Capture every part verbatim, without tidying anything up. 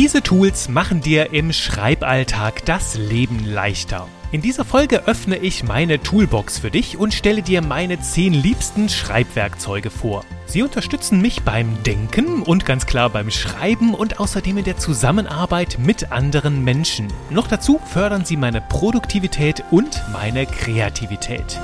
Diese Tools machen dir im Schreiballtag das Leben leichter. In dieser Folge öffne ich meine Toolbox für dich und stelle dir meine zehn liebsten Schreibwerkzeuge vor. Sie unterstützen mich beim Denken und ganz klar beim Schreiben und außerdem in der Zusammenarbeit mit anderen Menschen. Noch dazu fördern sie meine Produktivität und meine Kreativität.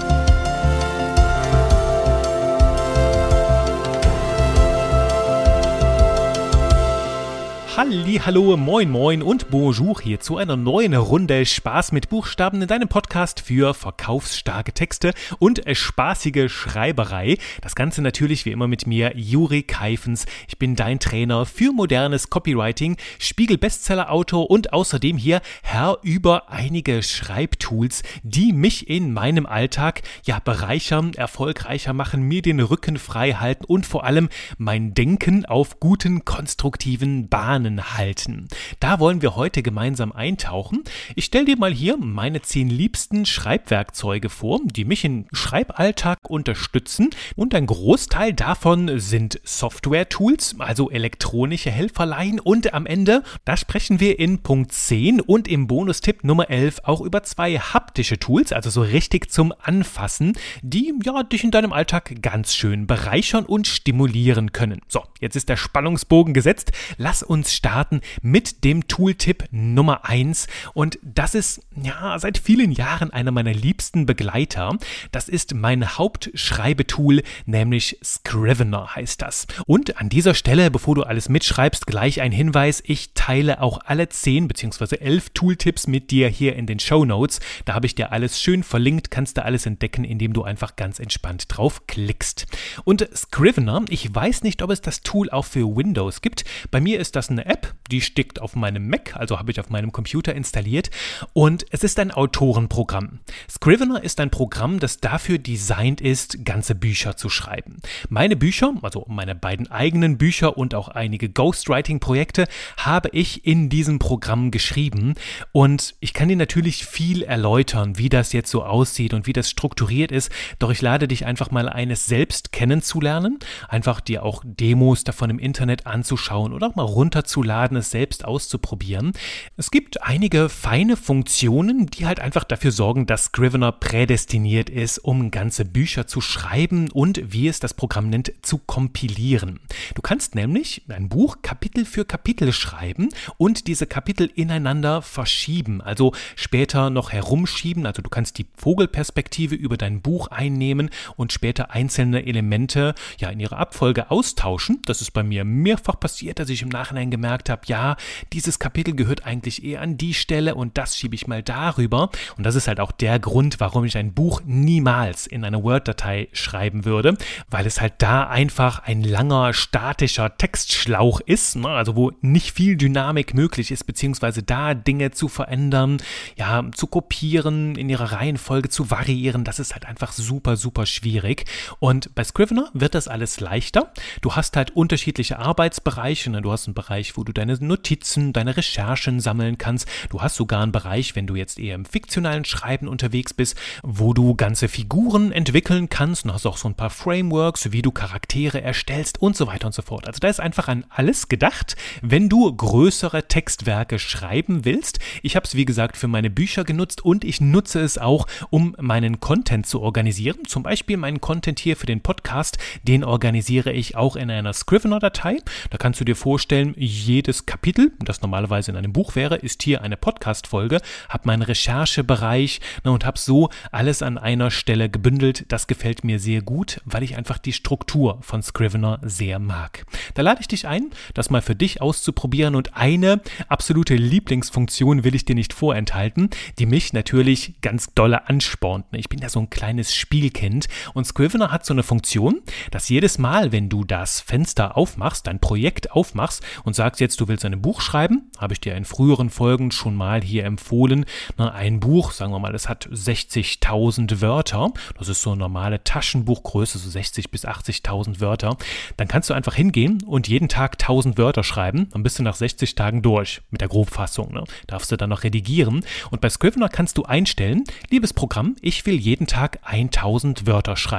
Hallihallo, moin moin und bonjour hier zu einer neuen Runde Spaß mit Buchstaben in deinem Podcast für verkaufsstarke Texte und spaßige Schreiberei. Das Ganze natürlich wie immer mit mir, Juri Keifens. Ich bin dein Trainer für modernes Copywriting, Spiegel-Bestseller-Autor und außerdem hier Herr über einige Schreibtools, die mich in meinem Alltag ja bereichern, erfolgreicher machen, mir den Rücken frei halten und vor allem mein Denken auf guten, konstruktiven Bahnen halten. Da wollen wir heute gemeinsam eintauchen. Ich stelle dir mal hier meine zehn liebsten Schreibwerkzeuge vor, die mich im Schreiballtag unterstützen, und ein Großteil davon sind Software-Tools, also elektronische Helferlein, und am Ende, da sprechen wir in Punkt zehn und im Bonustipp Nummer elf auch über zwei haptische Tools, also so richtig zum Anfassen, die ja dich in deinem Alltag ganz schön bereichern und stimulieren können. So, jetzt ist der Spannungsbogen gesetzt. Lass uns starten mit dem Tooltip Nummer eins, und das ist ja seit vielen Jahren einer meiner liebsten Begleiter. Das ist mein Hauptschreibetool, nämlich Scrivener heißt das. Und an dieser Stelle, bevor du alles mitschreibst, gleich ein Hinweis: Ich teile auch alle zehn bzw. elf Tooltips mit dir hier in den Shownotes. Da habe ich dir alles schön verlinkt, kannst du alles entdecken, indem du einfach ganz entspannt drauf klickst. Und Scrivener, ich weiß nicht, ob es das Tool auch für Windows gibt. Bei mir ist das eine App, die steckt auf meinem Mac, also habe ich auf meinem Computer installiert, und es ist ein Autorenprogramm. Scrivener ist ein Programm, das dafür designt ist, ganze Bücher zu schreiben. Meine Bücher, also meine beiden eigenen Bücher und auch einige Ghostwriting-Projekte, habe ich in diesem Programm geschrieben, und ich kann dir natürlich viel erläutern, wie das jetzt so aussieht und wie das strukturiert ist, doch ich lade dich einfach mal ein, es selbst kennenzulernen, einfach dir auch Demos davon im Internet anzuschauen oder auch mal runterzuladen, es selbst auszuprobieren. Es gibt einige feine Funktionen, die halt einfach dafür sorgen, dass Scrivener prädestiniert ist, um ganze Bücher zu schreiben und, wie es das Programm nennt, zu kompilieren. Du kannst nämlich ein Buch Kapitel für Kapitel schreiben und diese Kapitel ineinander verschieben, also später noch herumschieben. Also du kannst die Vogelperspektive über dein Buch einnehmen und später einzelne Elemente ja in ihrer Abfolge austauschen. Das ist bei mir mehrfach passiert, dass ich im Nachhinein gemerkt habe, ja, dieses Kapitel gehört eigentlich eher an die Stelle und das schiebe ich mal darüber. Und das ist halt auch der Grund, warum ich ein Buch niemals in eine Word-Datei schreiben würde, weil es halt da einfach ein langer, statischer Textschlauch ist, ne? Also wo nicht viel Dynamik möglich ist, beziehungsweise da Dinge zu verändern, ja, zu kopieren, in ihrer Reihenfolge zu variieren, das ist halt einfach super, super schwierig. Und bei Scrivener wird das alles leichter. Du hast halt unterschiedliche Arbeitsbereiche, ne? Du hast einen Bereich, wo du deine Notizen, deine Recherchen sammeln kannst. Du hast sogar einen Bereich, wenn du jetzt eher im fiktionalen Schreiben unterwegs bist, wo du ganze Figuren entwickeln kannst, und hast auch so ein paar Frameworks, wie du Charaktere erstellst und so weiter und so fort. Also da ist einfach an alles gedacht, wenn du größere Textwerke schreiben willst. Ich habe es, wie gesagt, für meine Bücher genutzt und ich nutze es auch, um meinen Content zu organisieren. Zum Beispiel meinen Content hier für den Podcast, den organisiere ich auch in einer Scrivener-Datei. Da kannst du dir vorstellen, jedes Kapitel, das normalerweise in einem Buch wäre, ist hier eine Podcast-Folge, habe meinen Recherchebereich, ne, und habe so alles an einer Stelle gebündelt. Das gefällt mir sehr gut, weil ich einfach die Struktur von Scrivener sehr mag. Da lade ich dich ein, das mal für dich auszuprobieren, und eine absolute Lieblingsfunktion will ich dir nicht vorenthalten, die mich natürlich ganz dolle anspornt. Ich bin ja so ein kleines Spielkind, und Scrivener hat so eine Funktion, dass jedes Mal, wenn du das Fenster aufmachst, dein Projekt aufmachst und sagst jetzt, du willst ein Buch schreiben, habe ich dir in früheren Folgen schon mal hier empfohlen, ein Buch, sagen wir mal, das hat sechzigtausend Wörter, das ist so eine normale Taschenbuchgröße, so sechzig bis achtzigtausend Wörter, dann kannst du einfach hingehen und jeden Tag tausend Wörter schreiben, dann bist du nach sechzig Tagen durch mit der Grobfassung, ne? Darfst du dann noch redigieren, und bei Scrivener kannst du einstellen, liebes Programm, ich will jeden Tag tausend Wörter schreiben.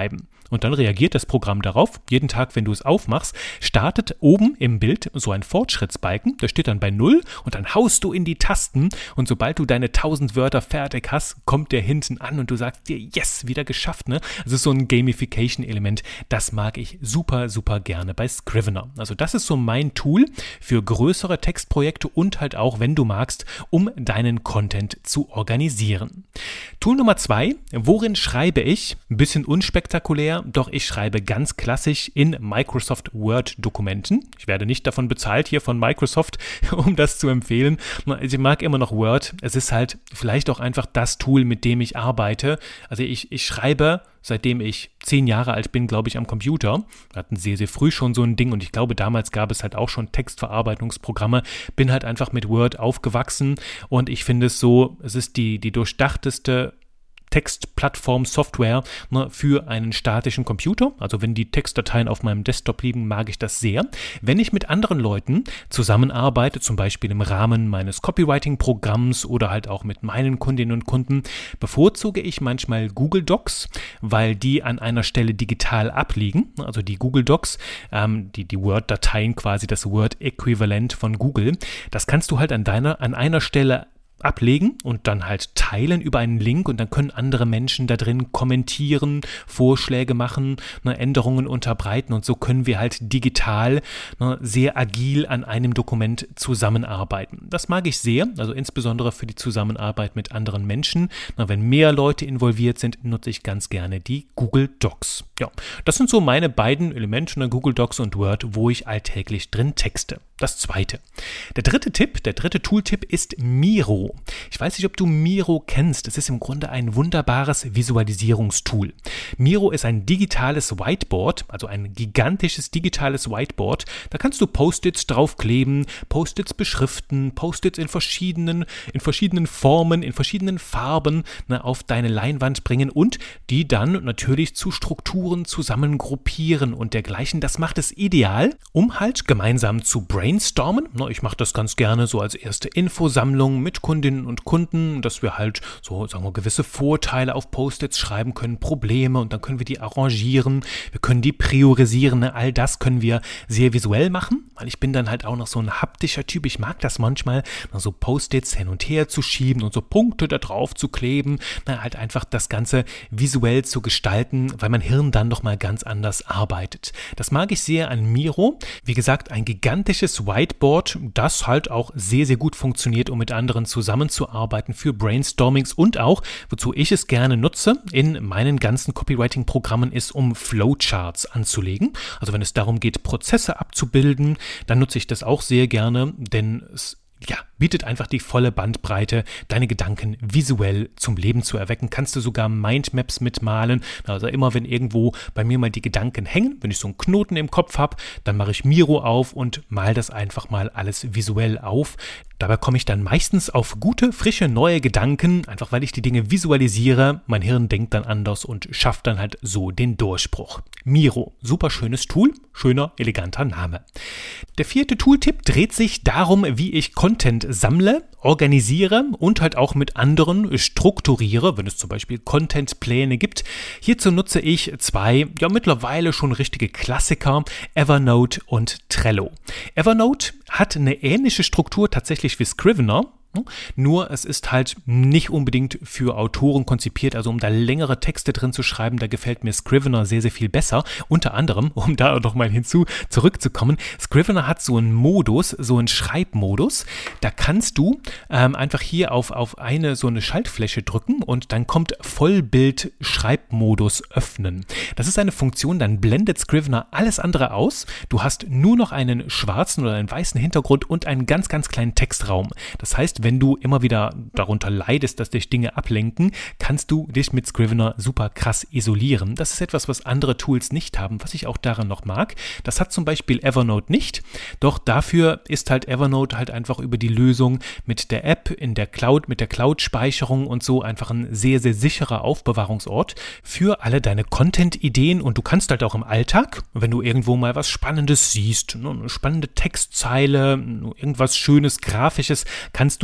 und dann reagiert das Programm darauf. Jeden Tag, wenn du es aufmachst, startet oben im Bild so ein Fortschrittsbalken, der steht dann bei null und dann haust du in die Tasten und sobald du deine tausend Wörter fertig hast, kommt der hinten an und du sagst dir, yes, wieder geschafft, ne? Das ist so ein Gamification-Element, das mag ich super, super gerne bei Scrivener. Also das ist so mein Tool für größere Textprojekte und halt auch, wenn du magst, um deinen Content zu organisieren. Tool Nummer zwei, worin schreibe ich? Ein bisschen unspektakulär, doch ich schreibe ganz klassisch in Microsoft Word-Dokumenten. Ich werde nicht davon bezahlt hier von Microsoft, um das zu empfehlen. Ich mag immer noch Word. Es ist halt vielleicht auch einfach das Tool, mit dem ich arbeite. Also ich, ich schreibe, seitdem ich zehn Jahre alt bin, glaube ich, am Computer. Wir hatten sehr, sehr früh schon so ein Ding und ich glaube, damals gab es halt auch schon Textverarbeitungsprogramme. Bin halt einfach mit Word aufgewachsen und ich finde es so, es ist die, die durchdachteste Textplattform-Software, ne, für einen statischen Computer. Also wenn die Textdateien auf meinem Desktop liegen, mag ich das sehr. Wenn ich mit anderen Leuten zusammenarbeite, zum Beispiel im Rahmen meines Copywriting-Programms oder halt auch mit meinen Kundinnen und Kunden, bevorzuge ich manchmal Google Docs, weil die an einer Stelle digital abliegen. Also die Google Docs, ähm, die, die Word-Dateien quasi, das Word-Äquivalent von Google, das kannst du halt an deiner, an einer Stelle ablegen und dann halt teilen über einen Link und dann können andere Menschen da drin kommentieren, Vorschläge machen, ne, Änderungen unterbreiten und so können wir halt digital, ne, sehr agil an einem Dokument zusammenarbeiten. Das mag ich sehr, also insbesondere für die Zusammenarbeit mit anderen Menschen. Na, wenn mehr Leute involviert sind, nutze ich ganz gerne die Google Docs. Ja, das sind so meine beiden Elemente, ne, Google Docs und Word, wo ich alltäglich drin texte. Das zweite. Der dritte Tipp, der dritte Tooltip ist Miro. Ich weiß nicht, ob du Miro kennst. Es ist im Grunde ein wunderbares Visualisierungstool. Miro ist ein digitales Whiteboard, also ein gigantisches digitales Whiteboard. Da kannst du Post-its draufkleben, Post-its beschriften, Post-its in verschiedenen, in verschiedenen Formen, in verschiedenen Farben, ne, auf deine Leinwand bringen und die dann natürlich zu Strukturen zusammengruppieren und dergleichen. Das macht es ideal, um halt gemeinsam zu brainstormen. Ich mache das ganz gerne so als erste Infosammlung mit Kundinnen und Kunden, dass wir halt so, sagen wir, gewisse Vorteile auf Post-its schreiben können, Probleme und dann können wir die arrangieren, wir können die priorisieren, all das können wir sehr visuell machen, weil ich bin dann halt auch noch so ein haptischer Typ, ich mag das manchmal, so Post-its hin und her zu schieben und so Punkte da drauf zu kleben, na, halt einfach das Ganze visuell zu gestalten, weil mein Hirn dann nochmal ganz anders arbeitet. Das mag ich sehr an Miro. Wie gesagt, ein gigantisches Whiteboard, das halt auch sehr, sehr gut funktioniert, um mit anderen zusammenzuarbeiten für Brainstormings und auch, wozu ich es gerne nutze, in meinen ganzen Copywriting-Programmen ist, um Flowcharts anzulegen. Also wenn es darum geht, Prozesse abzubilden, dann nutze ich das auch sehr gerne, denn es ja, bietet einfach die volle Bandbreite, deine Gedanken visuell zum Leben zu erwecken. Kannst du sogar Mindmaps mitmalen. Also immer, wenn irgendwo bei mir mal die Gedanken hängen, wenn ich so einen Knoten im Kopf habe, dann mache ich Miro auf und mal das einfach mal alles visuell auf. Dabei komme ich dann meistens auf gute, frische, neue Gedanken, einfach weil ich die Dinge visualisiere. Mein Hirn denkt dann anders und schafft dann halt so den Durchbruch. Miro, super schönes Tool, schöner, eleganter Name. Der vierte Tooltip dreht sich darum, wie ich Content sammle, organisiere und halt auch mit anderen strukturiere, wenn es zum Beispiel Contentpläne gibt. Hierzu nutze ich zwei, ja mittlerweile schon richtige Klassiker, Evernote und Trello. Evernote hat eine ähnliche Struktur tatsächlich wie Scrivener. Nur es ist halt nicht unbedingt für Autoren konzipiert, also um da längere Texte drin zu schreiben, da gefällt mir Scrivener sehr, sehr viel besser. Unter anderem, um da noch mal hinzu zurückzukommen, Scrivener hat so einen Modus, so einen Schreibmodus, da kannst du ähm, einfach hier auf, auf eine so eine Schaltfläche drücken und dann kommt Vollbild-Schreibmodus öffnen. Das ist eine Funktion, dann blendet Scrivener alles andere aus. Du hast nur noch einen schwarzen oder einen weißen Hintergrund und einen ganz, ganz kleinen Textraum. Das heißt, wenn du immer wieder darunter leidest, dass dich Dinge ablenken, kannst du dich mit Scrivener super krass isolieren. Das ist etwas, was andere Tools nicht haben, was ich auch daran noch mag. Das hat zum Beispiel Evernote nicht, doch dafür ist halt Evernote halt einfach über die Lösung mit der App in der Cloud, mit der Cloud-Speicherung und so einfach ein sehr, sehr sicherer Aufbewahrungsort für alle deine Content-Ideen und du kannst halt auch im Alltag, wenn du irgendwo mal was Spannendes siehst, eine spannende Textzeile, irgendwas Schönes, Grafisches, kannst du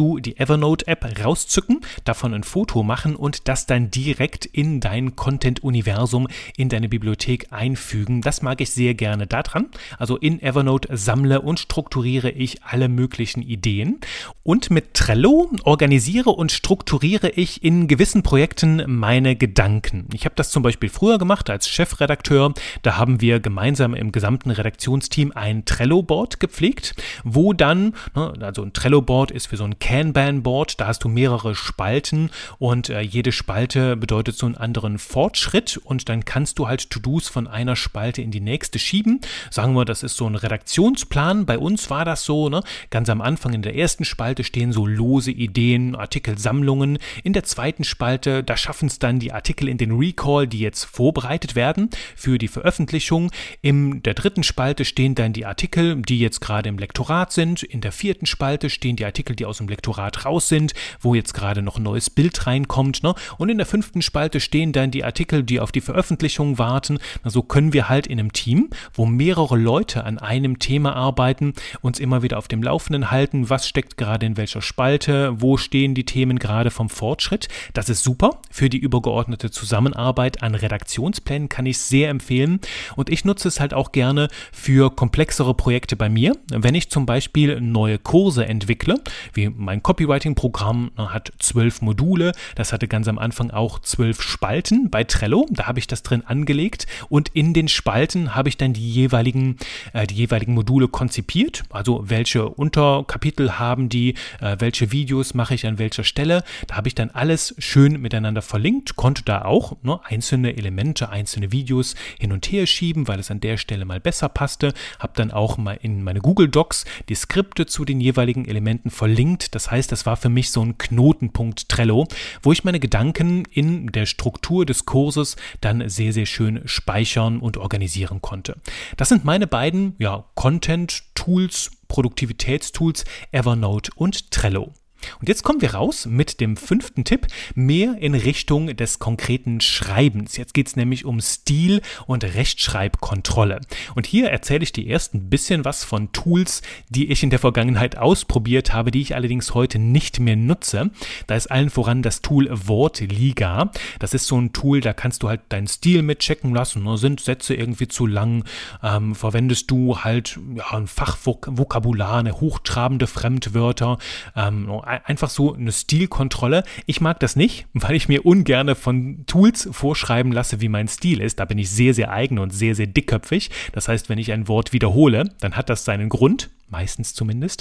du die Evernote-App rauszücken, davon ein Foto machen und das dann direkt in dein Content-Universum, in deine Bibliothek einfügen. Das mag ich sehr gerne daran. Also in Evernote sammle und strukturiere ich alle möglichen Ideen. Und mit Trello organisiere und strukturiere ich in gewissen Projekten meine Gedanken. Ich habe das zum Beispiel früher gemacht als Chefredakteur. Da haben wir gemeinsam im gesamten Redaktionsteam ein Trello-Board gepflegt, wo dann, also ein Trello-Board ist wie so ein Kanban-Board, da hast du mehrere Spalten und äh, jede Spalte bedeutet so einen anderen Fortschritt und dann kannst du halt To-Dos von einer Spalte in die nächste schieben. Sagen wir, das ist so ein Redaktionsplan. Bei uns war das so, ne? Ganz am Anfang in der ersten Spalte stehen so lose Ideen, Artikelsammlungen. In der zweiten Spalte, da schaffen es dann die Artikel in den Recall, die jetzt vorbereitet werden für die Veröffentlichung. In der dritten Spalte stehen dann die Artikel, die jetzt gerade im Lektorat sind. In der vierten Spalte stehen die Artikel, die aus dem Lektorat raus sind, wo jetzt gerade noch ein neues Bild reinkommt. Ne? Und in der fünften Spalte stehen dann die Artikel, die auf die Veröffentlichung warten. So können wir halt in einem Team, wo mehrere Leute an einem Thema arbeiten, uns immer wieder auf dem Laufenden halten, was steckt gerade in welcher Spalte, wo stehen die Themen gerade vom Fortschritt. Das ist super für die übergeordnete Zusammenarbeit an Redaktionsplänen, kann ich sehr empfehlen. Und ich nutze es halt auch gerne für komplexere Projekte bei mir. Wenn ich zum Beispiel neue Kurse entwickle, wie mein Copywriting-Programm hat zwölf Module, das hatte ganz am Anfang auch zwölf Spalten bei Trello, da habe ich das drin angelegt und in den Spalten habe ich dann die jeweiligen, äh, die jeweiligen Module konzipiert, also welche Unterkapitel haben die, äh, welche Videos mache ich an welcher Stelle, da habe ich dann alles schön miteinander verlinkt, konnte da auch ne, einzelne Elemente, einzelne Videos hin und her schieben, weil es an der Stelle mal besser passte, habe dann auch mal in meine Google Docs die Skripte zu den jeweiligen Elementen verlinkt, das heißt, das war für mich so ein Knotenpunkt Trello, wo ich meine Gedanken in der Struktur des Kurses dann sehr, sehr schön speichern und organisieren konnte. Das sind meine beiden ja, Content-Tools, Produktivitätstools, Evernote und Trello. Und jetzt kommen wir raus mit dem fünften Tipp, mehr in Richtung des konkreten Schreibens. Jetzt geht es nämlich um Stil und Rechtschreibkontrolle. Und hier erzähle ich dir erst ein bisschen was von Tools, die ich in der Vergangenheit ausprobiert habe, die ich allerdings heute nicht mehr nutze. Da ist allen voran das Tool Wortliga. Das ist so ein Tool, da kannst du halt deinen Stil mitchecken lassen. Ne? Sind Sätze irgendwie zu lang? Ähm, verwendest du halt ja, ein Fachvokabular, eine hochtrabende Fremdwörter? Ähm, Einfach so eine Stilkontrolle. Ich mag das nicht, weil ich mir ungern von Tools vorschreiben lasse, wie mein Stil ist. Da bin ich sehr, sehr eigen und sehr, sehr dickköpfig. Das heißt, wenn ich ein Wort wiederhole, dann hat das seinen Grund. Meistens zumindest.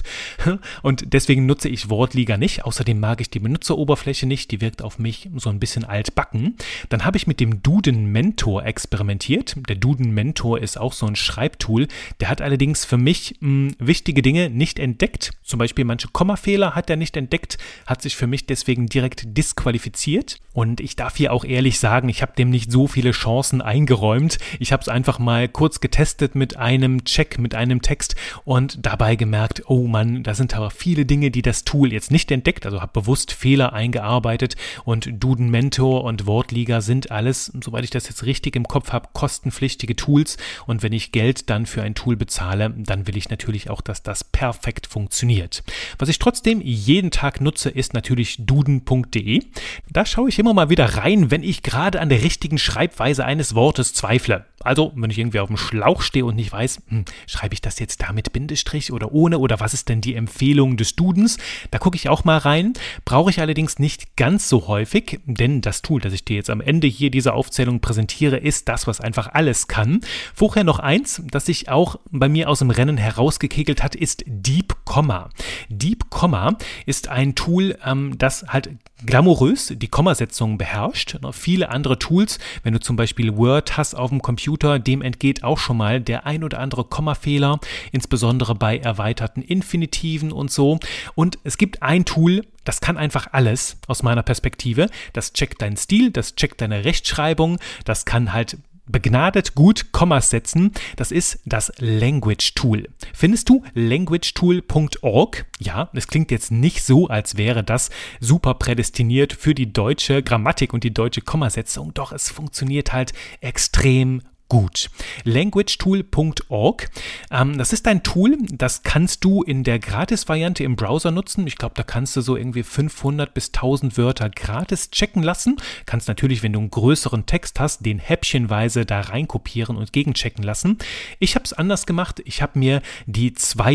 Und deswegen nutze ich Wortliga nicht. Außerdem mag ich die Benutzeroberfläche nicht. Die wirkt auf mich so ein bisschen altbacken. Dann habe ich mit dem Duden Mentor experimentiert. Der Duden Mentor ist auch so ein Schreibtool. Der hat allerdings für mich mh, wichtige Dinge nicht entdeckt. Zum Beispiel manche Kommafehler hat er nicht entdeckt, hat sich für mich deswegen direkt disqualifiziert. Und ich darf hier auch ehrlich sagen, ich habe dem nicht so viele Chancen eingeräumt. Ich habe es einfach mal kurz getestet mit einem Check, mit einem Text und da dabei gemerkt, oh Mann, da sind aber viele Dinge, die das Tool jetzt nicht entdeckt, also habe bewusst Fehler eingearbeitet und Duden Mentor und Wortliga sind alles, soweit ich das jetzt richtig im Kopf habe, kostenpflichtige Tools und wenn ich Geld dann für ein Tool bezahle, dann will ich natürlich auch, dass das perfekt funktioniert. Was ich trotzdem jeden Tag nutze, ist natürlich duden punkt de. Da schaue ich immer mal wieder rein, wenn ich gerade an der richtigen Schreibweise eines Wortes zweifle. Also, wenn ich irgendwie auf dem Schlauch stehe und nicht weiß, hm, schreibe ich das jetzt da mit Bindestrich oder ohne oder was ist denn die Empfehlung des Dudens? Da gucke ich auch mal rein. Brauche ich allerdings nicht ganz so häufig, denn das Tool, das ich dir jetzt am Ende hier dieser Aufzählung präsentiere, ist das, was einfach alles kann. Vorher noch eins, das sich auch bei mir aus dem Rennen herausgekegelt hat, ist Deep Komma. Deep Komma ist ein Tool, ähm, das halt glamourös die Kommasetzung beherrscht. Viele andere Tools, wenn du zum Beispiel Word hast auf dem Computer, dem entgeht auch schon mal der ein oder andere Kommafehler, insbesondere bei erweiterten Infinitiven und so. Und es gibt ein Tool, das kann einfach alles aus meiner Perspektive. Das checkt deinen Stil, das checkt deine Rechtschreibung, das kann halt begnadet gut Kommas setzen. Das ist das Language Tool. Findest du language tool punkt org? Ja, es klingt jetzt nicht so, als wäre das super prädestiniert für die deutsche Grammatik und die deutsche Kommasetzung. Doch es funktioniert halt extrem gut. language tool punkt org. Ähm, das ist ein Tool, das kannst du in der Gratis-Variante im Browser nutzen. Ich glaube, da kannst du so irgendwie fünfhundert bis tausend Wörter gratis checken lassen. Kannst natürlich, wenn du einen größeren Text hast, den häppchenweise da reinkopieren und gegenchecken lassen. Ich habe es anders gemacht. Ich habe mir die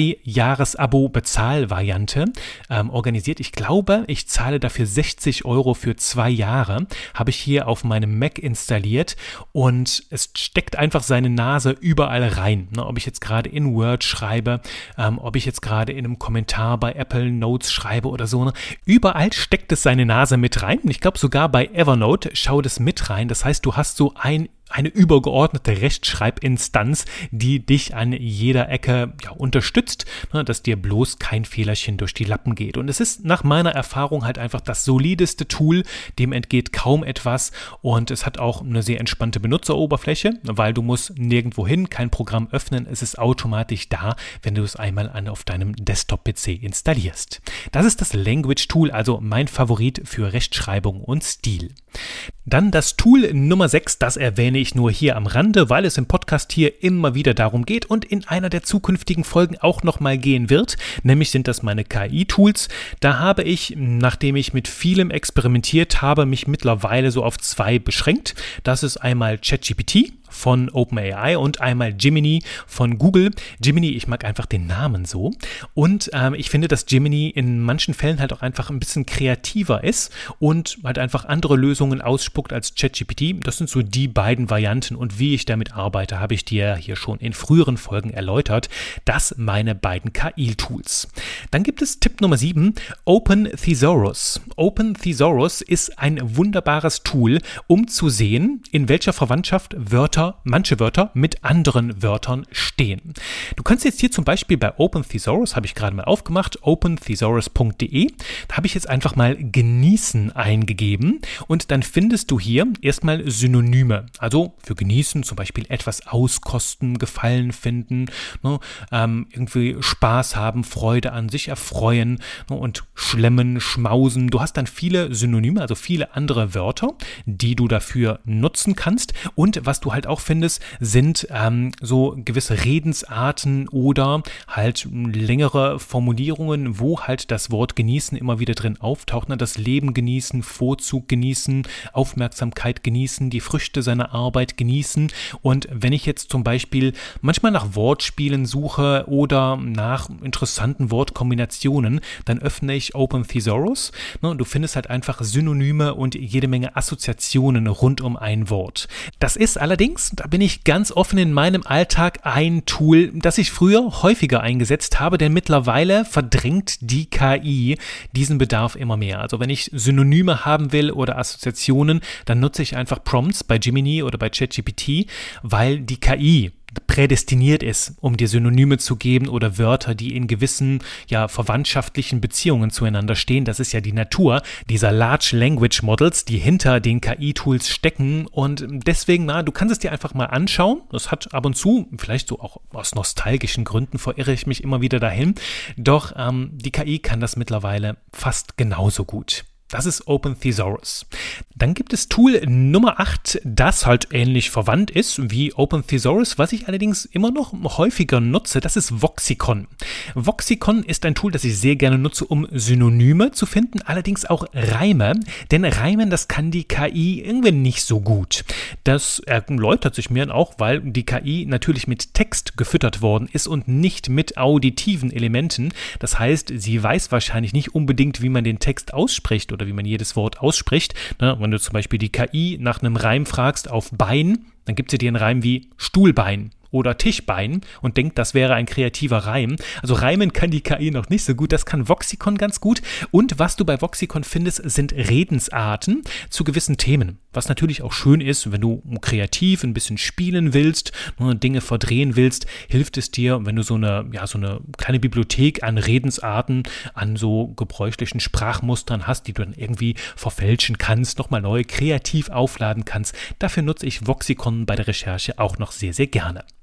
zwei-Jahres-Abo-Bezahl-Variante ähm, organisiert. Ich glaube, ich zahle dafür sechzig Euro für zwei Jahre. Habe ich hier auf meinem Mac installiert und es steckt einfach seine Nase überall rein. Ne, ob ich jetzt gerade in Word schreibe, ähm, ob ich jetzt gerade in einem Kommentar bei Apple Notes schreibe oder so. Ne, überall steckt es seine Nase mit rein. Und ich glaube, sogar bei Evernote schaut es mit rein. Das heißt, du hast so ein eine übergeordnete Rechtschreibinstanz, die dich an jeder Ecke ja, unterstützt, ne, dass dir bloß kein Fehlerchen durch die Lappen geht. Und es ist nach meiner Erfahrung halt einfach das solideste Tool, dem entgeht kaum etwas und es hat auch eine sehr entspannte Benutzeroberfläche, weil du musst nirgendwo hin, kein Programm öffnen, es ist automatisch da, wenn du es einmal an, auf deinem Desktop-P C installierst. Das ist das Language Tool, also mein Favorit für Rechtschreibung und Stil. Dann das Tool Nummer sechs, das erwähne ich nur hier am Rande, weil es im Podcast hier immer wieder darum geht und in einer der zukünftigen Folgen auch nochmal gehen wird, nämlich sind das meine K I-Tools. Da habe ich, nachdem ich mit vielem experimentiert habe, mich mittlerweile so auf zwei beschränkt. Das ist einmal ChatGPT von OpenAI und einmal Gemini von Google. Gemini, ich mag einfach den Namen so. Und ähm, ich finde, dass Gemini in manchen Fällen halt auch einfach ein bisschen kreativer ist und halt einfach andere Lösungen ausspuckt als ChatGPT. Das sind so die beiden Varianten und wie ich damit arbeite, habe ich dir hier schon in früheren Folgen erläutert. Das meine beiden K I-Tools. Dann gibt es Tipp Nummer sieben, Open Thesaurus. Open Thesaurus ist ein wunderbares Tool, um zu sehen, in welcher Verwandtschaft Wörter manche Wörter mit anderen Wörtern stehen. Du kannst jetzt hier zum Beispiel bei Open Thesaurus, habe ich gerade mal aufgemacht, open thesaurus punkt de, da habe ich jetzt einfach mal genießen eingegeben und dann findest du hier erstmal Synonyme. Also für genießen zum Beispiel etwas auskosten, Gefallen finden, ne, ähm, irgendwie Spaß haben, Freude an sich erfreuen, ne, und schlemmen, schmausen. Du hast dann viele Synonyme, also viele andere Wörter, die du dafür nutzen kannst und was du halt auch findest, sind ähm, so gewisse Redensarten oder halt längere Formulierungen, wo halt das Wort genießen immer wieder drin auftaucht. Ne? Das Leben genießen, Vorzug genießen, Aufmerksamkeit genießen, die Früchte seiner Arbeit genießen. Und wenn ich jetzt zum Beispiel manchmal nach Wortspielen suche oder nach interessanten Wortkombinationen, dann öffne ich Open Thesaurus. Ne? Und du findest halt einfach Synonyme und jede Menge Assoziationen rund um ein Wort. Das ist allerdings, da bin ich ganz offen, in meinem Alltag ein Tool, das ich früher häufiger eingesetzt habe, denn mittlerweile verdrängt die K I diesen Bedarf immer mehr. Also wenn ich Synonyme haben will oder Assoziationen, dann nutze ich einfach Prompts bei Gemini oder bei ChatGPT, weil die K I prädestiniert ist, um dir Synonyme zu geben oder Wörter, die in gewissen, ja, verwandtschaftlichen Beziehungen zueinander stehen. Das ist ja die Natur dieser Large Language Models, die hinter den K I-Tools stecken und deswegen, na, du kannst es dir einfach mal anschauen. Das hat ab und zu, vielleicht so auch aus nostalgischen Gründen, verirre ich mich immer wieder dahin, doch ähm, die K I kann das mittlerweile fast genauso gut. Das ist Open Thesaurus. Dann gibt es Tool Nummer acht, das halt ähnlich verwandt ist wie Open Thesaurus, was ich allerdings immer noch häufiger nutze, das ist Voxicon. Voxicon ist ein Tool, das ich sehr gerne nutze, um Synonyme zu finden, allerdings auch Reime, denn Reimen, das kann die K I irgendwie nicht so gut. Das erläutert sich mir auch, weil die K I natürlich mit Text gefüttert worden ist und nicht mit auditiven Elementen. Das heißt, sie weiß wahrscheinlich nicht unbedingt, wie man den Text ausspricht oder wie man jedes Wort ausspricht. Ne, wenn du zum Beispiel die K I nach einem Reim fragst auf Bein, dann gibt sie dir einen Reim wie Stuhlbein oder Tischbein und denkt, das wäre ein kreativer Reim. Also Reimen kann die K I noch nicht so gut, das kann Voxicon ganz gut. Und was du bei Voxicon findest, sind Redensarten zu gewissen Themen. Was natürlich auch schön ist, wenn du kreativ ein bisschen spielen willst, Dinge verdrehen willst, hilft es dir, wenn du so eine, ja, so eine kleine Bibliothek an Redensarten, an so gebräuchlichen Sprachmustern hast, die du dann irgendwie verfälschen kannst, nochmal neu kreativ aufladen kannst. Dafür nutze ich Voxicon bei der Recherche auch noch sehr, sehr gerne.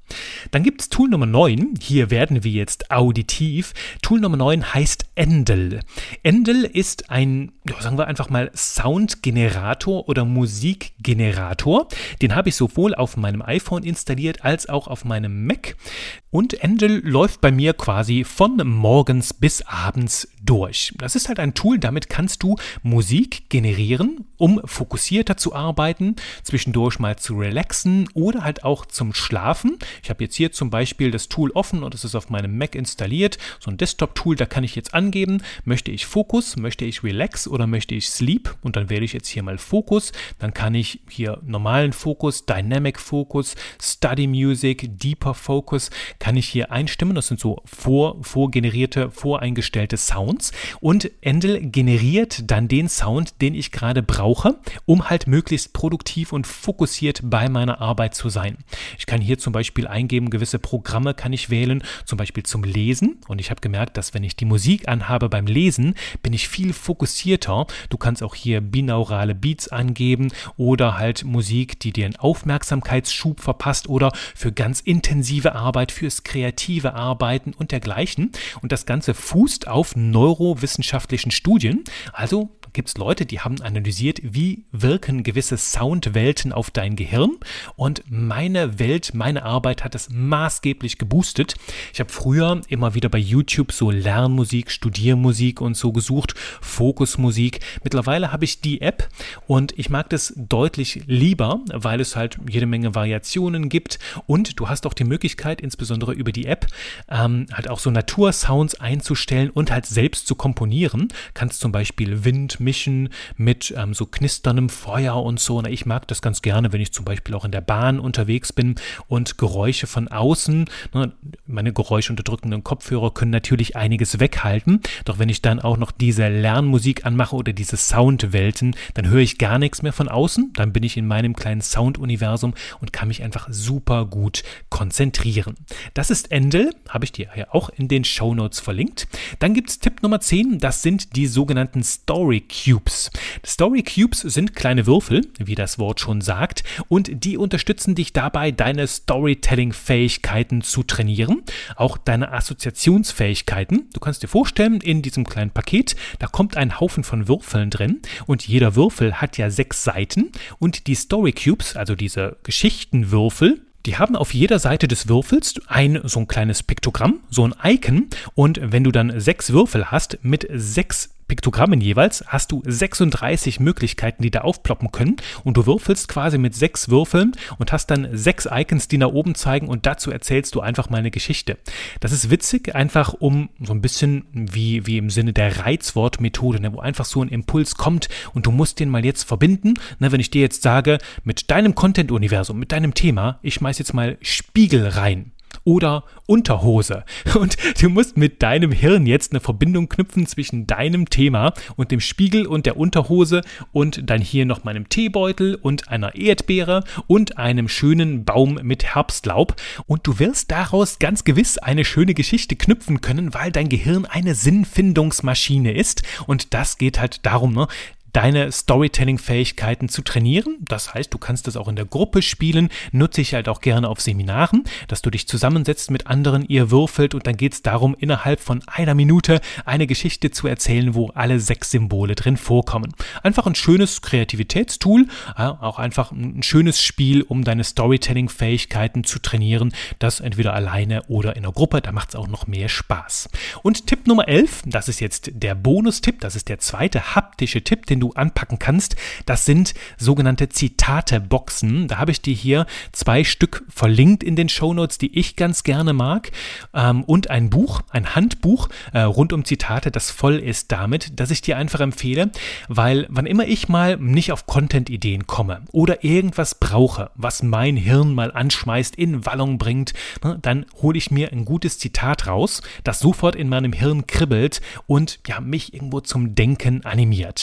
Dann gibt es Tool Nummer neun, hier werden wir jetzt auditiv. Tool Nummer neun heißt Endel. Endel ist ein, ja, sagen wir einfach mal, Soundgenerator oder Musikgenerator. Den habe ich sowohl auf meinem iPhone installiert als auch auf meinem Mac. Und Endel läuft bei mir quasi von morgens bis abends durch. Das ist halt ein Tool, damit kannst du Musik generieren, um fokussierter zu arbeiten, zwischendurch mal zu relaxen oder halt auch zum Schlafen. Ich habe jetzt hier zum Beispiel das Tool offen und es ist auf meinem Mac installiert. So ein Desktop-Tool, da kann ich jetzt angeben, möchte ich Fokus, möchte ich Relax oder möchte ich Sleep? Und dann wähle ich jetzt hier mal Fokus. Dann kann ich hier normalen Fokus, Dynamic Focus, Study Music, Deeper Focus, kann ich hier einstimmen. Das sind so vor, vorgenerierte, voreingestellte Sounds. Und Endel generiert dann den Sound, den ich gerade brauche, um halt möglichst produktiv und fokussiert bei meiner Arbeit zu sein. Ich kann hier zum Beispiel eingeben, gewisse Programme kann ich wählen, zum Beispiel zum Lesen. Und ich habe gemerkt, dass wenn ich die Musik anhabe beim Lesen, bin ich viel fokussierter. Du kannst auch hier binaurale Beats angeben oder halt Musik, die dir einen Aufmerksamkeitsschub verpasst oder für ganz intensive Arbeit, fürs kreative Arbeiten und dergleichen. Und das Ganze fußt auf neurowissenschaftlichen Studien. Also gibt es Leute, die haben analysiert, wie wirken gewisse Soundwelten auf dein Gehirn, und meine Welt, meine Arbeit hat es maßgeblich geboostet. Ich habe früher immer wieder bei YouTube so Lernmusik, Studiermusik und so gesucht, Fokusmusik. Mittlerweile habe ich die App und ich mag das deutlich lieber, weil es halt jede Menge Variationen gibt und du hast auch die Möglichkeit, insbesondere über die App, ähm, halt auch so Natursounds einzustellen und halt selbst zu komponieren. Kannst zum Beispiel Wind mischen mit ähm, so knisterndem Feuer und so. Na, ich mag das ganz gerne, wenn ich zum Beispiel auch in der Bahn unterwegs bin und Geräusche von außen, ne, meine geräuschunterdrückenden Kopfhörer können natürlich einiges weghalten, doch wenn ich dann auch noch diese Lernmusik anmache oder diese Soundwelten, dann höre ich gar nichts mehr von außen, dann bin ich in meinem kleinen Sounduniversum und kann mich einfach super gut konzentrieren. Das ist Endel, habe ich dir ja auch in den Shownotes verlinkt. Dann gibt es Tipp Nummer zehn, das sind die sogenannten Story Cubes. Story Cubes sind kleine Würfel, wie das Wort schon sagt, und die unterstützen dich dabei, deine Storytelling-Fähigkeiten zu trainieren, auch deine Assoziationsfähigkeiten. Du kannst dir vorstellen, in diesem kleinen Paket, da kommt ein Haufen von Würfeln drin und jeder Würfel hat ja sechs Seiten und die Story Cubes, also diese Geschichtenwürfel, die haben auf jeder Seite des Würfels ein so ein kleines Piktogramm, so ein Icon, und wenn du dann sechs Würfel hast mit sechs Piktogrammen jeweils, hast du sechsunddreißig Möglichkeiten, die da aufploppen können, und du würfelst quasi mit sechs Würfeln und hast dann sechs Icons, die nach oben zeigen, und dazu erzählst du einfach mal eine Geschichte. Das ist witzig, einfach um so ein bisschen wie, wie im Sinne der Reizwortmethode, ne, wo einfach so ein Impuls kommt und du musst den mal jetzt verbinden. Ne, wenn ich dir jetzt sage, mit deinem Content-Universum, mit deinem Thema, ich schmeiß jetzt mal Spiegel rein. Oder Unterhose. Und du musst mit deinem Hirn jetzt eine Verbindung knüpfen zwischen deinem Thema und dem Spiegel und der Unterhose und dann hier noch meinem Teebeutel und einer Erdbeere und einem schönen Baum mit Herbstlaub. Und du wirst daraus ganz gewiss eine schöne Geschichte knüpfen können, weil dein Gehirn eine Sinnfindungsmaschine ist. Und das geht halt darum, ne, deine Storytelling-Fähigkeiten zu trainieren. Das heißt, du kannst das auch in der Gruppe spielen, nutze ich halt auch gerne auf Seminaren, dass du dich zusammensetzt mit anderen, ihr würfelt und dann geht es darum, innerhalb von einer Minute eine Geschichte zu erzählen, wo alle sechs Symbole drin vorkommen. Einfach ein schönes Kreativitätstool, ja, auch einfach ein schönes Spiel, um deine Storytelling-Fähigkeiten zu trainieren, das entweder alleine oder in der Gruppe, da macht es auch noch mehr Spaß. Und Tipp Nummer elf, das ist jetzt der Bonustipp, das ist der zweite haptische Tipp, den du anpacken kannst, das sind sogenannte Zitate-Boxen. Da habe ich dir hier zwei Stück verlinkt in den Shownotes, die ich ganz gerne mag, ähm, und ein Buch, ein Handbuch äh, rund um Zitate, das voll ist damit, dass ich dir einfach empfehle, weil wann immer ich mal nicht auf Content-Ideen komme oder irgendwas brauche, was mein Hirn mal anschmeißt, in Wallung bringt, ne, dann hole ich mir ein gutes Zitat raus, das sofort in meinem Hirn kribbelt und ja, mich irgendwo zum Denken animiert.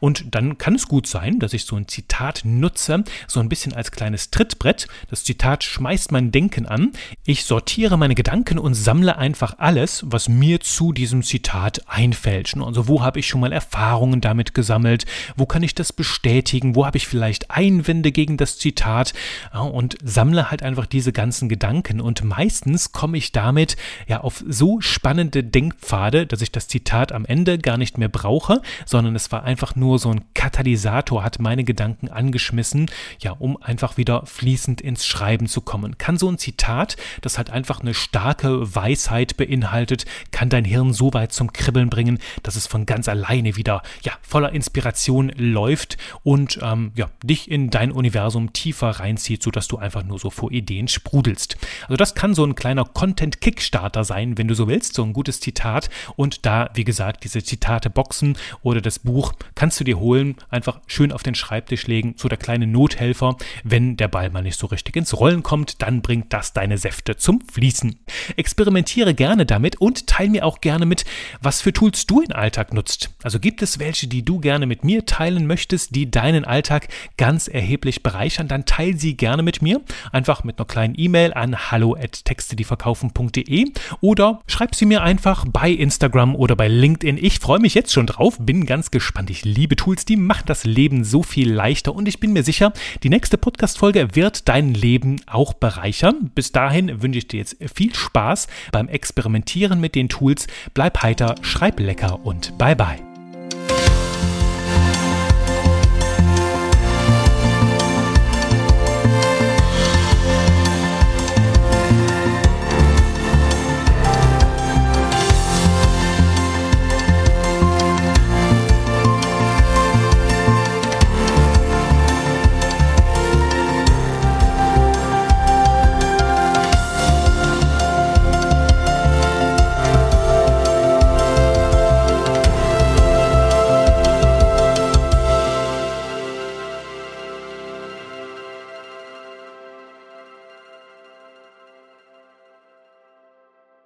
Und dann kann es gut sein, dass ich so ein Zitat nutze, so ein bisschen als kleines Trittbrett. Das Zitat schmeißt mein Denken an. Ich sortiere meine Gedanken und sammle einfach alles, was mir zu diesem Zitat einfällt. Also wo habe ich schon mal Erfahrungen damit gesammelt? Wo kann ich das bestätigen? Wo habe ich vielleicht Einwände gegen das Zitat? Ja, und sammle halt einfach diese ganzen Gedanken. Und meistens komme ich damit ja auf so spannende Denkpfade, dass ich das Zitat am Ende gar nicht mehr brauche, sondern es war einfach nur so ein Katalysator, hat meine Gedanken angeschmissen, ja, um einfach wieder fließend ins Schreiben zu kommen. Kann so ein Zitat, das halt einfach eine starke Weisheit beinhaltet, kann dein Hirn so weit zum Kribbeln bringen, dass es von ganz alleine wieder, ja, voller Inspiration läuft und ähm, ja, dich in dein Universum tiefer reinzieht, sodass du einfach nur so vor Ideen sprudelst. Also das kann so ein kleiner Content-Kickstarter sein, wenn du so willst, so ein gutes Zitat. Und da, wie gesagt, diese Zitate-Boxen oder das Buch kannst du dir holen, einfach schön auf den Schreibtisch legen, so der kleine Nothelfer. Wenn der Ball mal nicht so richtig ins Rollen kommt, dann bringt das deine Säfte zum Fließen. Experimentiere gerne damit und teile mir auch gerne mit, was für Tools du im Alltag nutzt. Also gibt es welche, die du gerne mit mir teilen möchtest, die deinen Alltag ganz erheblich bereichern, dann teile sie gerne mit mir. Einfach mit einer kleinen E-Mail an hallo at texte die verkaufen punkt de oder schreib sie mir einfach bei Instagram oder bei LinkedIn. Ich freue mich jetzt schon drauf, bin ganz gespannt. Ich liebe Tools, die machen das Leben so viel leichter und ich bin mir sicher, die nächste Podcast-Folge wird dein Leben auch bereichern. Bis dahin wünsche ich dir jetzt viel Spaß beim Experimentieren mit den Tools. Bleib heiter, schreib lecker und bye bye.